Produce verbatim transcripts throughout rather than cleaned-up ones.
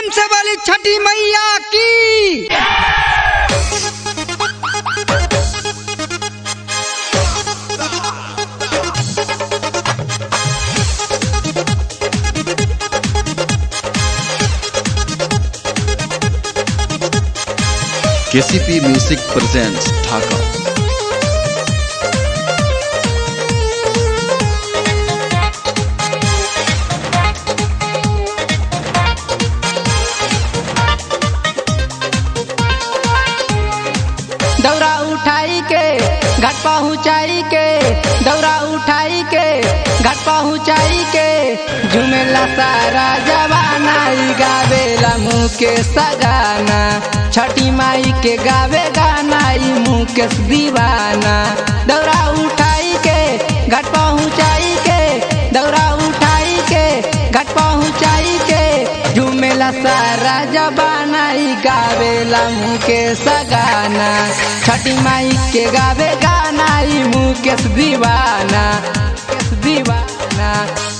प्रेम से बोली छठी मैया की। KCP music presents Dhaka. दौरा उठाई के घाट पहुँचाई के, दौरा उठाई के घाट पहुँचाई के, झूमेला सारा जवाना ई गावेला मुकेश गाना, छठी माई के गावे गाना ई मुकेश दीवाना। दौरा उठाई के घाट पहुँचाई के, दौरा उठाई के घाट पहुँचाई के, झूमेला सारा जवाना ई गावेला मुकेश गाना, छठी माई के गावे गाना ई मुकेश दीवाना, मुकेश दीवाना।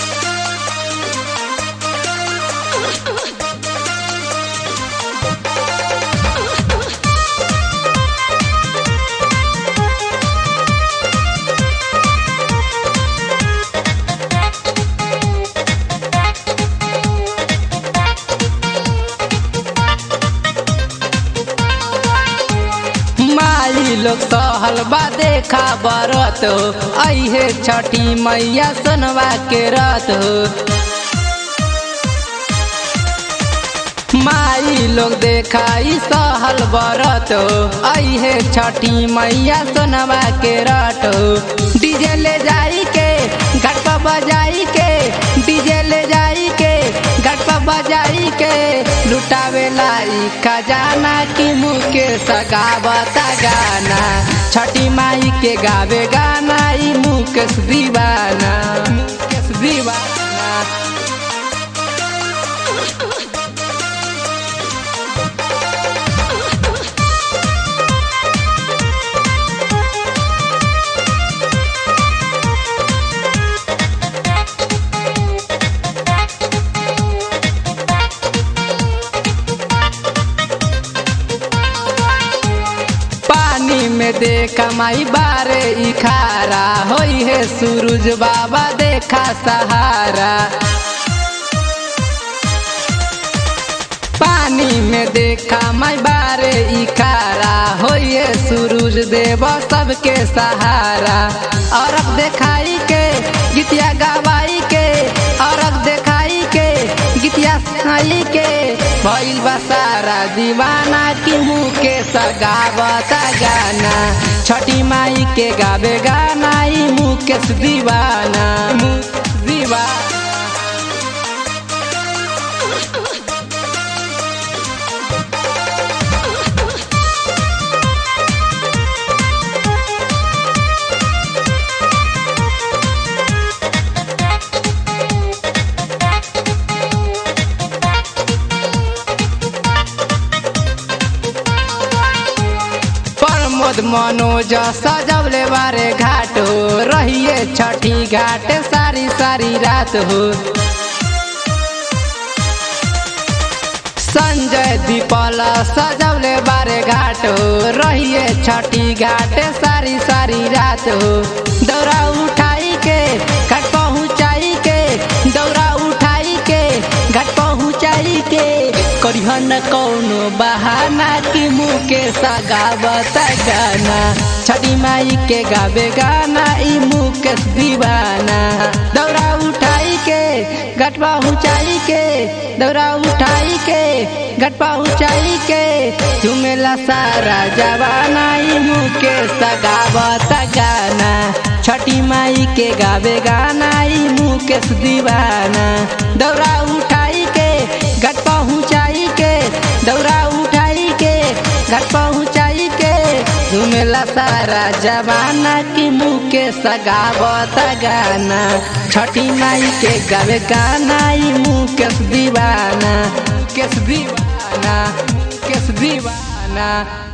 माई लोग सहल बा देखा बरत हो, अहे छठी मैया सनवा के रत हो। माई लोग देखा ई सहल बरत हो, अहे छठी मैया सनवा के रट हो। डीजे ले जाई के घाट पर बजाई के, डीजे ले जाई के घाट पर बजाई के, लुटावेला ई खजाना की मुकेश गावता गाना, छठी माई के गावे गाना ई मुकेश दीवाना, मुकेश दीवाना। में देखा माई बारे ई खारा, होई है सूरज बाबा देखा सहारा। पानी में देखा माई बारे ई खारा, होई है सूरज देव सबके सहारा। और देखाई के गीतिया गवाई के, और देखाई के गीतिया सुनाई के, भइल बा सारा दीवाना की मुकेश गावता गाना, छठी माई के गावे गाना ई मुकेश दीवाना, मुकेश दीवाना। प्रमोद मनोज सजवले बारे घाट हो, रहिए छठी घाट सारी सारी रात हो। संजय दीपल सजवले बारे घाट हो, रहिए छठी घाट सारी सारी रात हो। दौरा उठाई के घाट पहुँचाई के, दौरा उठाई के घाट पहुँचाई के, करिहन कौनो बहाना की मुकेश गावता गाना, छठी माई के गावे गाना ई मुकेश दीवाना। दौरा उठाई के घाट पहुँचाई के, दौरा उठाई के घाट पहुँचाई के, झूमेला सारा जवाना ई मुकेश गावता गाना, छठी माई के गावे गाना ई मुकेश दीवाना। दौरा उठाई के घाट पहुँचाई के, दौरा उठाई के घाट पहुँचाई के, झूमेला सारा जवाना की मुकेश गावता गाना, छठी माई के गावे गाना ई मुकेश दीवाना, मुकेश दीवाना, मुकेश दीवाना।